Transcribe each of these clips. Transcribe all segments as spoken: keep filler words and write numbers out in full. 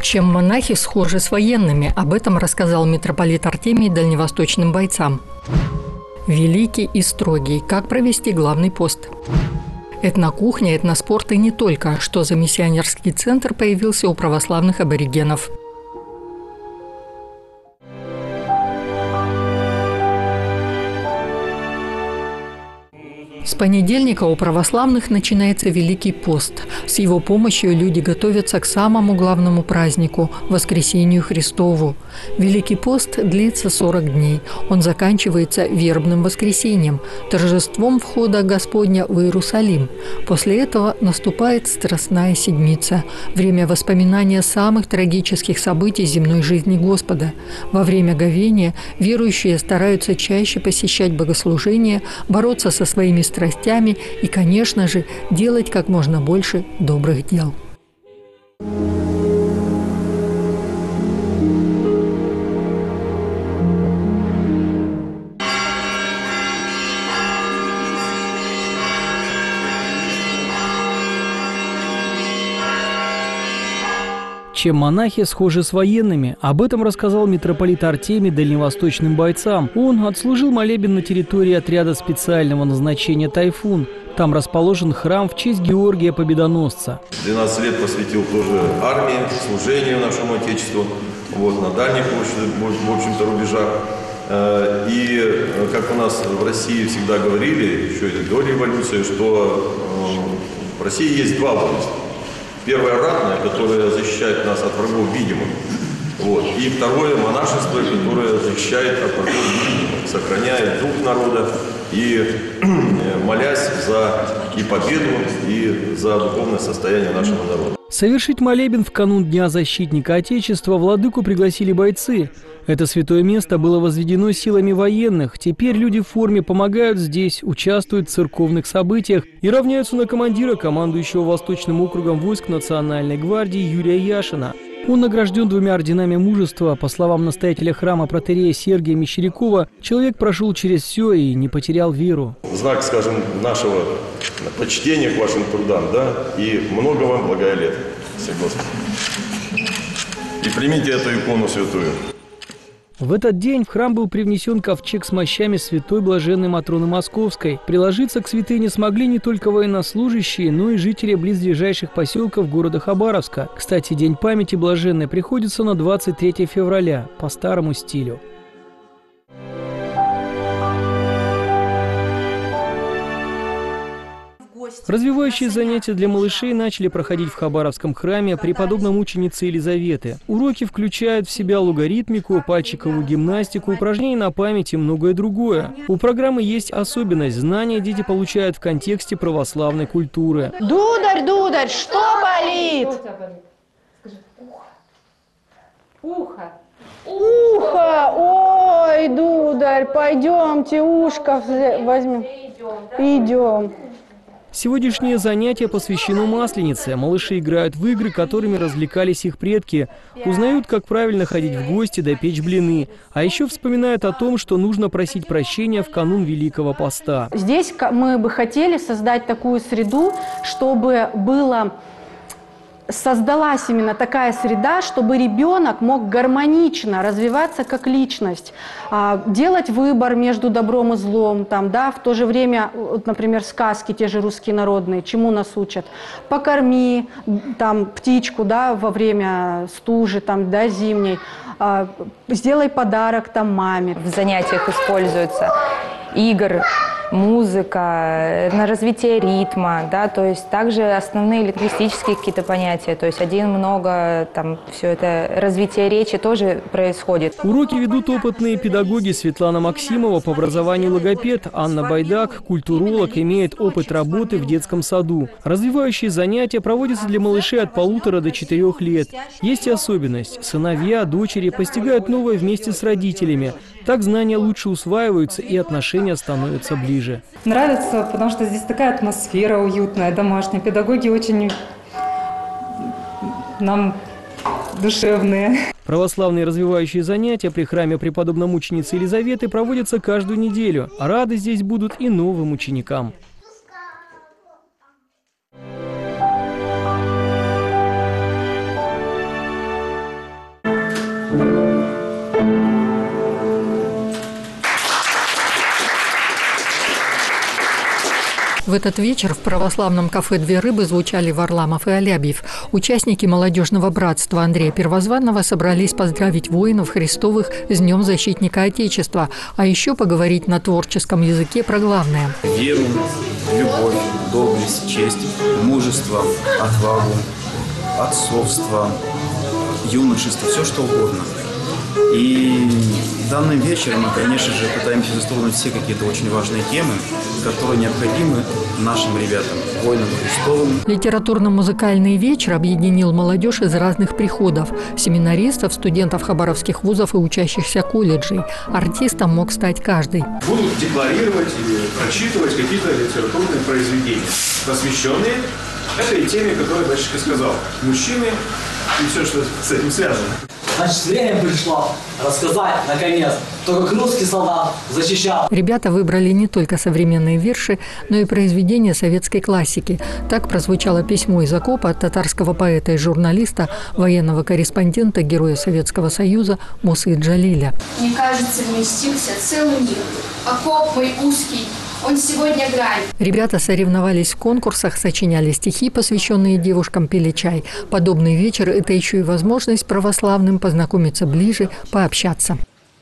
Чем монахи схожи с военными, об этом рассказал митрополит Артемий дальневосточным бойцам. Великий и строгий. Как провести главный пост? Этнокухня, этноспорт и не только. Что за миссионерский центр появился у православных аборигенов? С понедельника у православных начинается Великий пост. С его помощью люди готовятся к самому главному празднику – Воскресению Христову. Великий пост длится сорок дней. Он заканчивается вербным воскресеньем, торжеством входа Господня в Иерусалим. После этого наступает Страстная Седмица – время воспоминания самых трагических событий земной жизни Господа. Во время говения верующие стараются чаще посещать богослужения, бороться со своими страстями, страстями и, конечно же, делать как можно больше добрых дел. Чем монахи схожи с военными? Об этом рассказал митрополит Артемий дальневосточным бойцам. Он отслужил молебен на территории отряда специального назначения «Тайфун». Там расположен храм в честь Георгия Победоносца. двенадцать лет посвятил тоже армии, служению нашему Отечеству, вот, на дальних, в общем-то, рубежах. И, как у нас в России всегда говорили, еще и до революции, что в России есть два войска. Первое – ратное, которое защищает нас от врагов видимых. Вот. И второе – монашество, которое защищает от врагов невидимых, сохраняет дух народа и молясь за и победу, и за духовное состояние нашего народа. Совершить молебен в канун Дня защитника Отечества владыку пригласили бойцы. Это святое место было возведено силами военных. Теперь люди в форме помогают здесь, участвуют в церковных событиях и равняются на командира, командующего Восточным округом войск Национальной гвардии Юрия Яшина. Он награжден двумя орденами мужества. По словам настоятеля храма протоиерея Сергия Мещерякова, человек прошел через все и не потерял веру. В знак, скажем, нашего почтения к вашим трудам, да, и много вам благая лет. Господи. И примите эту икону святую. В этот день в храм был привнесен ковчег с мощами святой блаженной Матроны Московской. Приложиться к святыне смогли не только военнослужащие, но и жители близлежащих поселков города Хабаровска. Кстати, День памяти блаженной приходится на двадцать третье февраля по старому стилю. Развивающие занятия для малышей начали проходить в Хабаровском храме преподобной мученицы Елизаветы. Уроки включают в себя логаритмику, пальчиковую гимнастику, упражнения на память и многое другое. У программы есть особенность – знания дети получают в контексте православной культуры. Дударь, дударь, что болит? Ухо. Ухо. Ой, дударь, пойдемте, ушко возьмем. Идем. Сегодняшнее занятие посвящено Масленице. Малыши играют в игры, которыми развлекались их предки. Узнают, как правильно ходить в гости да печь блины. А еще вспоминают о том, что нужно просить прощения в канун Великого Поста. Здесь мы бы хотели создать такую среду, чтобы было... создалась именно такая среда, чтобы ребенок мог гармонично развиваться как личность, делать выбор между добром и злом, там, да, в то же время, вот, например, сказки, те же русские народные, чему нас учат? Покорми там, птичку, да, во время стужи, там, да, зимней, сделай подарок там, маме. В занятиях используются игр, музыка, на развитие ритма, да, то есть также основные лингвистические какие-то понятия, то есть один, много, там, все это развитие речи тоже происходит. Уроки ведут опытные педагоги Светлана Максимова, по образованию логопед, Анна Байдак, культуролог, имеет опыт работы в детском саду. Развивающие занятия проводятся для малышей от полутора до четырех лет. Есть и особенность. Сыновья, дочери постигают новое вместе с родителями. Так знания лучше усваиваются и отношения становятся ближе. Нравится, потому что здесь такая атмосфера уютная, домашняя. Педагоги очень нам душевные. Православные развивающие занятия при храме преподобной мученицы Елизаветы проводятся каждую неделю. А рады здесь будут и новым ученикам. В этот вечер в православном кафе «Две рыбы» звучали Варламов и Алябьев. Участники молодежного братства Андрея Первозванного собрались поздравить воинов Христовых с Днем Защитника Отечества, а еще поговорить на творческом языке про главное. Веру, любовь, доблесть, честь, мужество, отвагу, отцовство, юношество, все что угодно. И данным вечером мы, конечно же, пытаемся затронуть все какие-то очень важные темы, которые необходимы нашим ребятам, воинам Христовым. Литературно-музыкальный вечер объединил молодежь из разных приходов – семинаристов, студентов хабаровских вузов и учащихся колледжей. Артистом мог стать каждый. Будут декларировать или прочитывать какие-то литературные произведения, посвященные этой теме, которую батюшка сказал. Мужчины и все, что с этим связано. Значит, время пришло рассказать, наконец, то, как русский солдат защищал. Ребята выбрали не только современные верши, но и произведения советской классики. Так прозвучало письмо из окопа от татарского поэта и журналиста, военного корреспондента, героя Советского Союза Мусы Джалиля. Мне кажется, вместился целый мир. Окоп мой узкий. Он сегодня грань. Ребята соревновались в конкурсах, сочиняли стихи, посвященные девушкам, пили чай. Подобный вечер – это еще и возможность православным познакомиться ближе, пообщаться.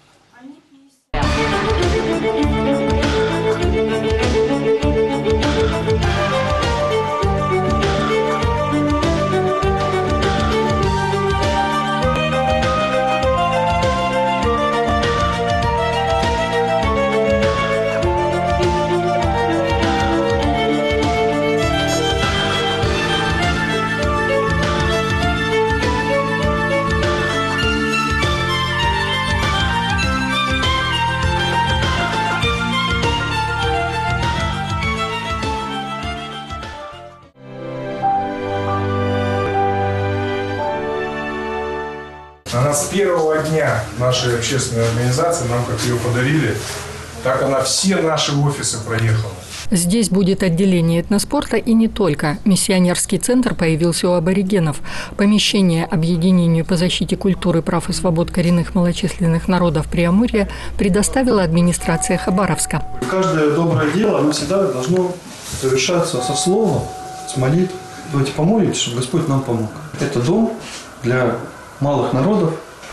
Она с первого дня нашей общественной организации, нам как ее подарили, так она все наши офисы проехала. Здесь будет отделение этноспорта и не только. Миссионерский центр появился у аборигенов. Помещение объединению по защите культуры, прав и свобод коренных малочисленных народов Преамурья предоставила администрация Хабаровска. Каждое доброе дело, оно всегда должно совершаться со слова, с молитв. Давайте помолимся, чтобы Господь нам помог. Это дом для малых народов,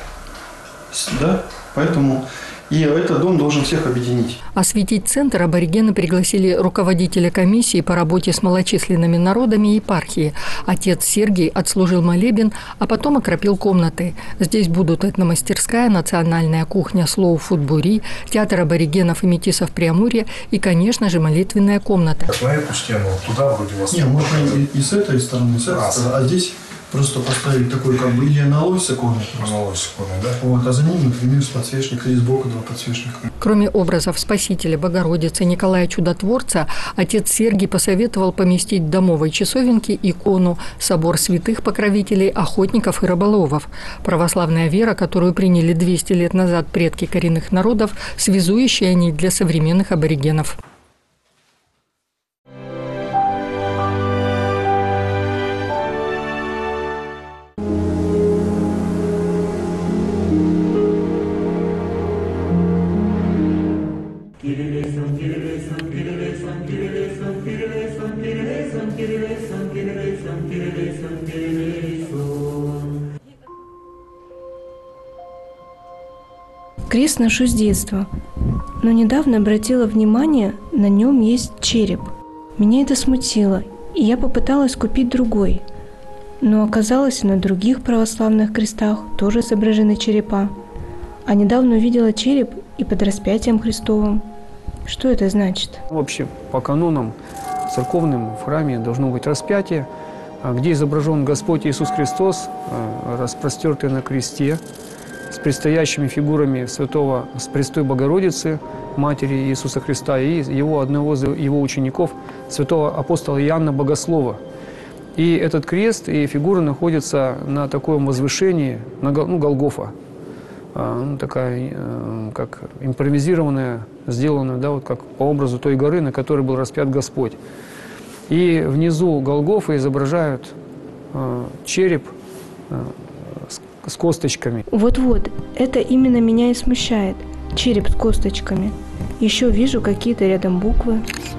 да, поэтому и этот дом должен всех объединить. Осветить центр аборигены пригласили руководителя комиссии по работе с малочисленными народами епархии. Отец Сергий отслужил молебен, а потом окропил комнаты. Здесь будут этномастерская, национальная кухня слоу-фуд-бури, театр аборигенов и метисов Преамурья и, конечно же, молитвенная комната. На эту стену, туда вроде вас... Не, можно и, и с этой стороны, и с этой стороны, а здесь... Просто поставить такой, как бы, или аналой с иконой. Аналой с иконой, да? Вот, а за ним, например, подсвечник, или сбоку два подсвечника. Кроме образов Спасителя, Богородицы, Николая Чудотворца, отец Сергий посоветовал поместить в домовой часовенке икону «Собор святых покровителей, охотников и рыболовов». Православная вера, которую приняли двести лет назад предки коренных народов, связующая нить для современных аборигенов. Крест ношу с детства, но недавно обратила внимание, на нем есть череп. Меня это смутило, и я попыталась купить другой. Но оказалось, на других православных крестах тоже изображены черепа. А недавно увидела череп и под распятием Христовым. Что это значит? Вообще, по канонам церковным в храме должно быть распятие, где изображен Господь Иисус Христос, распростертый на кресте, с предстоящими фигурами святого с Престой Богородицы, матери Иисуса Христа, и его одного из его учеников, святого апостола Иоанна Богослова. И этот крест и фигура находятся на таком возвышении, на ну, Голгофа, ну, такая, как импровизированная, сделанная, да, вот как по образу той горы, на которой был распят Господь. И внизу Голгофы изображают череп, с косточками. Вот-вот, это именно меня и смущает. Череп с косточками. Еще вижу какие-то рядом буквы.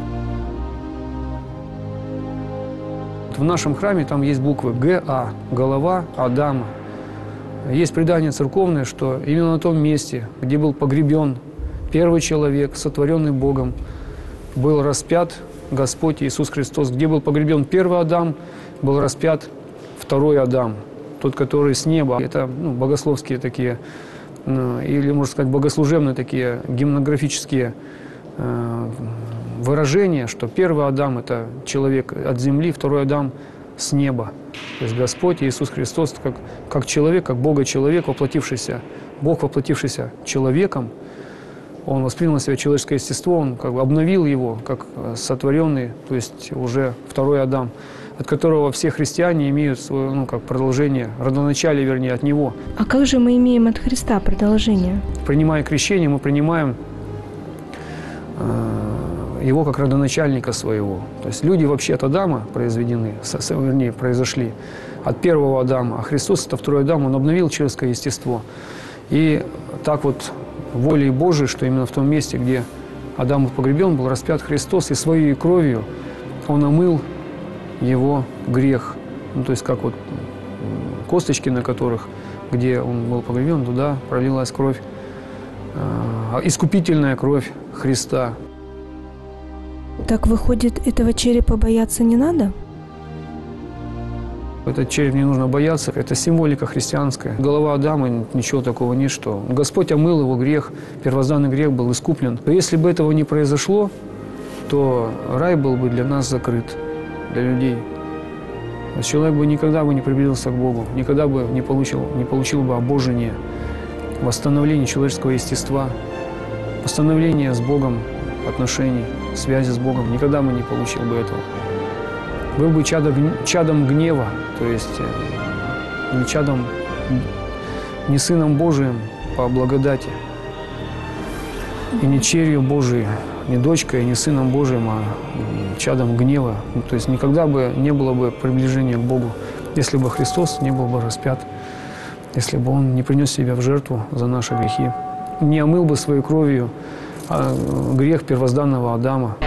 В нашем храме там есть буквы Г А, голова Адама. Есть предание церковное, что именно на том месте, где был погребен первый человек, сотворенный Богом, был распят Господь Иисус Христос. Где был погребен первый Адам, был распят второй Адам, тот, который с неба. Это ну, богословские такие, ну, или, можно сказать, богослужебные такие гимнографические э, выражение, что первый Адам – это человек от земли, второй Адам – с неба. То есть Господь Иисус Христос как, как человек, как Бога-человек, воплотившийся, Бог, воплотившийся человеком, Он воспринял на себя человеческое естество, Он как бы обновил его, как сотворенный, то есть уже второй Адам, от которого все христиане имеют свое, ну, как продолжение, родоначалие, вернее, от Него. А как же мы имеем от Христа продолжение? Принимая крещение, мы принимаем его как родоначальника своего. То есть люди вообще от Адама произведены, вернее, произошли от первого Адама, а Христос – это второй Адам, Он обновил человеческое естество. И так вот волей Божией, что именно в том месте, где Адам был погребен, был распят Христос, и своей кровью Он омыл его грех. Ну, то есть как вот косточки, на которых, где Он был погребен, туда пролилась кровь, э, искупительная кровь Христа. Так выходит, этого черепа бояться не надо? Этот череп не нужно бояться, это символика христианская. Голова Адама, ничего такого нет, что Господь омыл его грех, первозданный грех был искуплен. Но если бы этого не произошло, то рай был бы для нас закрыт, для людей. Человек бы никогда бы не приблизился к Богу, никогда бы не получил, не получил бы обожение, восстановление человеческого естества, восстановление с Богом отношений, связи с Богом. Никогда бы не получил бы этого. Был бы чадом, чадом гнева, то есть не чадом, не Сыном Божиим по благодати, и не черью Божией, не дочкой, не Сыном Божиим, а чадом гнева. То есть никогда бы не было бы приближения к Богу, если бы Христос не был бы распят, если бы Он не принес себя в жертву за наши грехи, не омыл бы своей кровью грех первозданного Адама.